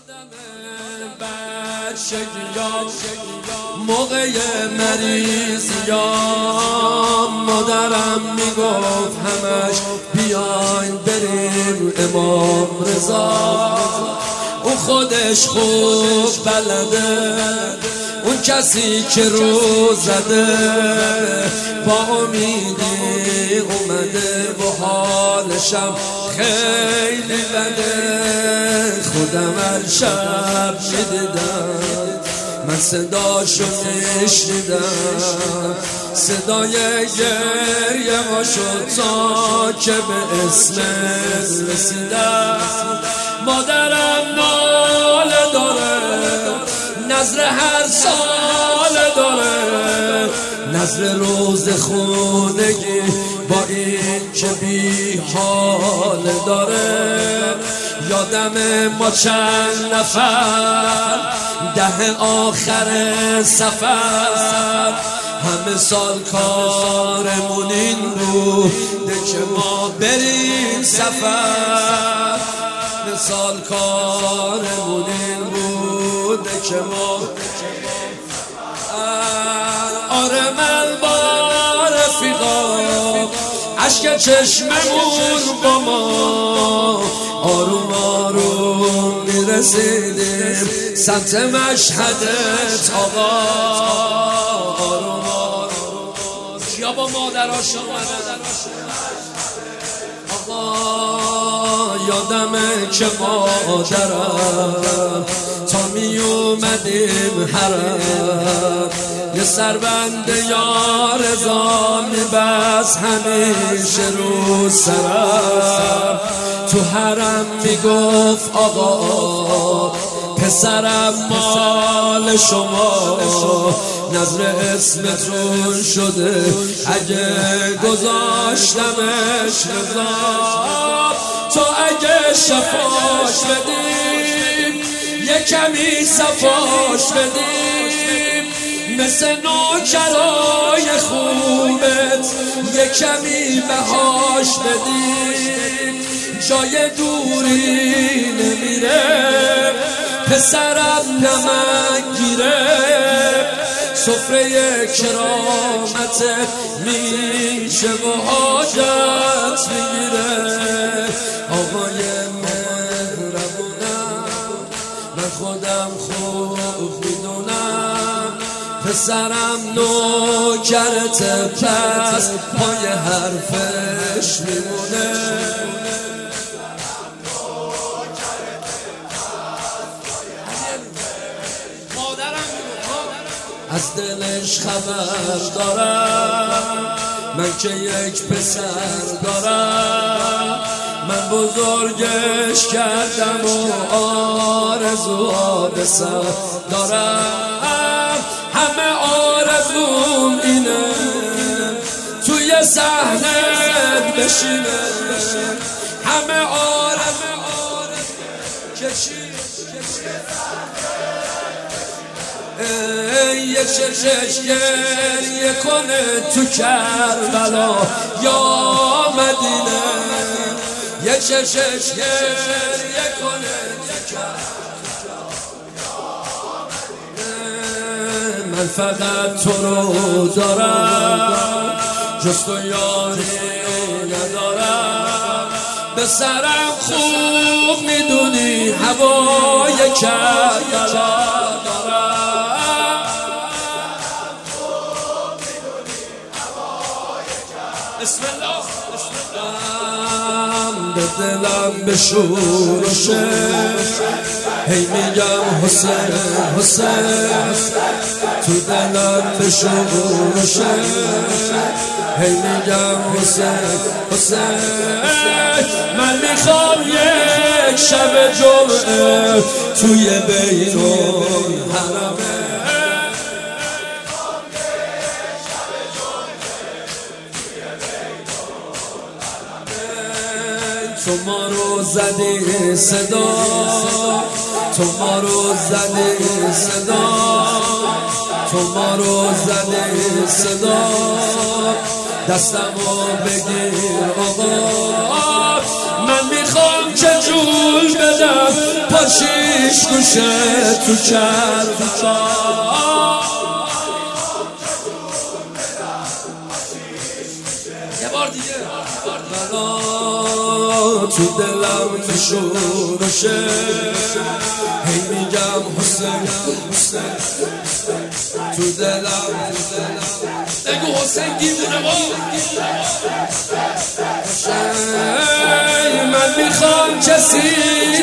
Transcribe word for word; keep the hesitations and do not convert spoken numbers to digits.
یادم بچگیام موقع مریضیام مادرم میگفت همش بیاین بریم امام رضا. اون خودش خوب بلده، اون کسی که رو زده با امیدی اومده و حالشم خیلی بده. خودم هر شب میدیدم، من صداشو میشنیدم، صدای گریه ها شد تا که به اسمت رسیدم. مادرم ناله داره، نظر هر سال داره، نظر روز خونگی با این که بی حال داره. یادم ما چند نفر ده آخر سفر، همه سال کارمون این بوده که ما بریم سفر. همه سال کارمون این بوده که ما آره من با رفیقا عشق چشممون با ما آروم آروم میرسیدیم سمت مشهدت آقا. آروم آروم کیا با مادراشون آقا. یادمه که مادرم تا می اومدیم حرم یه سربند یا رضا میبست همیشه رو سرم. تو حرم میگفت آقا پسرم مال شما، نظر اسمتون شده اگه گذاشتمش رضا. تو اگه شفاش بدیم یه کمی صفاش بدیم، مثل نوکرای خوبت یه کمی بهاش بدیم. جای دوری نمیره پسرم نمک گیره، سفره کرامت میشه و حاجت میگیره. آقای مهربونم من خودم خوب میدونم، پسرم نوکرت پس پای حرفش میمونه. از دلش خبر دارم من که یک پسر دارم، من بزرگش کردم و آرزوها به سر دارم. همه آرزوم اینه توی صحنت بشینه، همه آرزوم کشید یه چشش گریه کنه تو کربلا یا مدینه، یه چشش گریه کنه تو کربلا یا مدینه. من فقط تو رو دارم جز تو یاری ندارم، به سرم خوب میدونی هوای کربلا دارم. بسم الله به دلم بشورشه، هی میگم حسین حسین، تو دلم بشورشه، هی میگم حسین حسین. من میخوام یک شب جمعه توی بیرون حرمه، تو ما رو زدی صدا، تو ما رو زدی صدا، تو ما رو زدی صدا. دستمو بگیر آقا من میخوام میخوام که جول بدم پاشیش گوشه تو کربلا یه بار دیگه تو دلم نشونشه هی میگم حسین حسین تو دلم بگو حسین دیوونه با من میخوام کسی